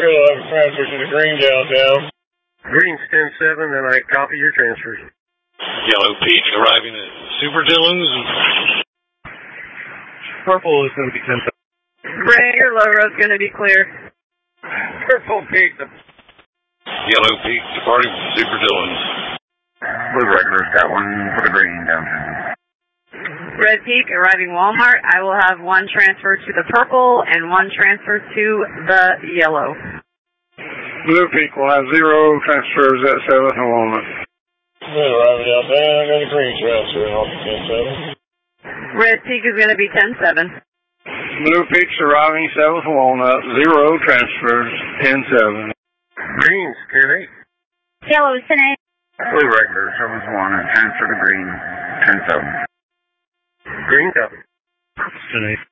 We'll have a transfer to the green downtown. Green's 10-7, then I copy your transfers. Yellow Peach arriving at Super Dillon's. Purple is going to be 10-7. Gray, your low road's going to be clear. Purple Peak. Yellow Peach departing from Super Dillon's. Blue Regular's got one for the green downtown. Red Peak arriving Walmart. I will have one transfer to the purple and one transfer to the yellow. Blue Peak will have 0 transfers at 7th and Walnut. Blue arriving downtown. I got a green transfer off the 10-7. Red Peak is going to be 10-7. Blue Peak's arriving 7th and Walnut. 0 transfers. 10-7. Green's 10-8. Yellow is 10-8. Blue Regular, 7-1, and transfer to green, 10-7. Green copy. 10-8.